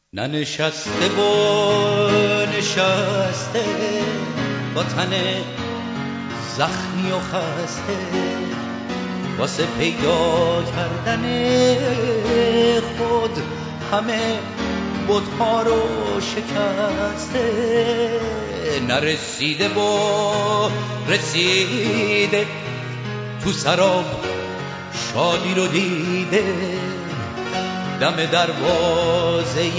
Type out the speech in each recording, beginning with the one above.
ننشسته و نشسته با تن زخمی و خسته واسه پیدا کردن خود همه بت‌ها رو شکسته نرسیده و رسیده تو سراب شادی رو دیده دم دروازه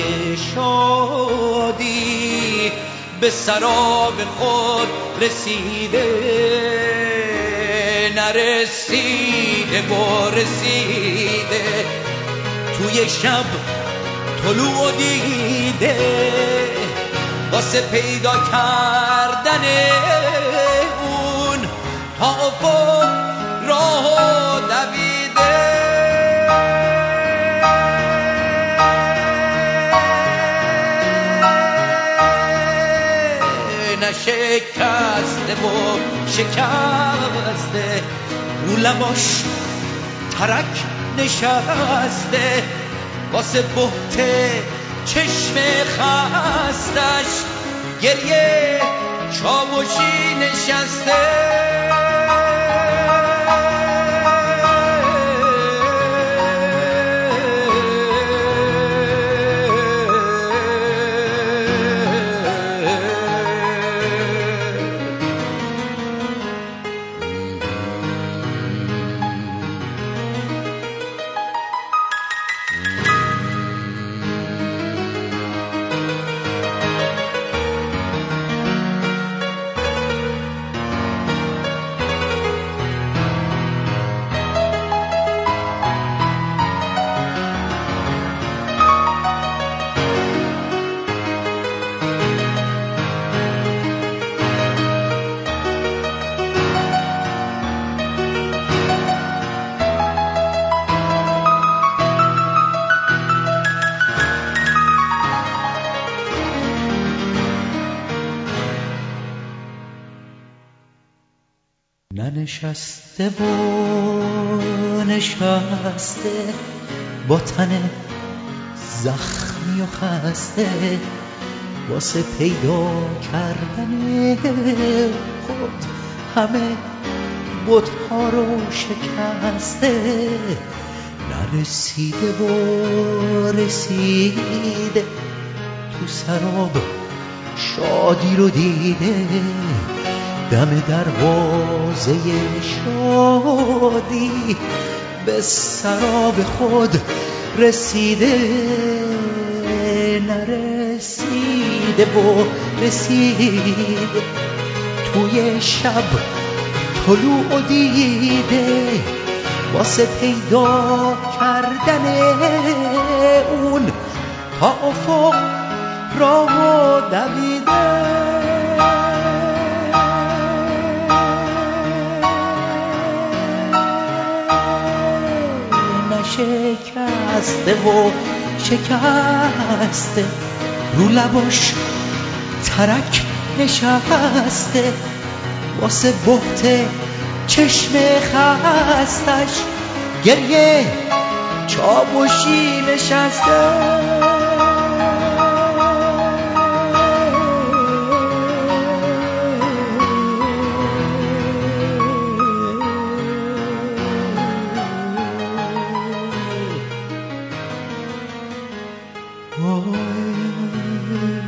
شادی به سراب خود رسیده نرسیده و رسیده توی شب طلوع دیده واسه پیدا کردن اون تا افق راه دویده نشکسته و شکسته رو لباش ترک نشسته واسه بهت چشم خستش گریه چاوشی نشسته ننشسته و نشسته با تن زخمی و خسته واسه پیدا کردن خود همه بت‌ها رو شکسته نرسیده و رسیده تو سراب شادی رو دیده دم دروازه شادی به سراب خود رسیده نرسیده و رسیده توی شب طلوع دیده واسه پیدا کردن اون تا افق راه دویده شکسته و شکسته رو لباش ترک نشسته واسه بهت چشم خستش گریه چاوشی نشسته Oh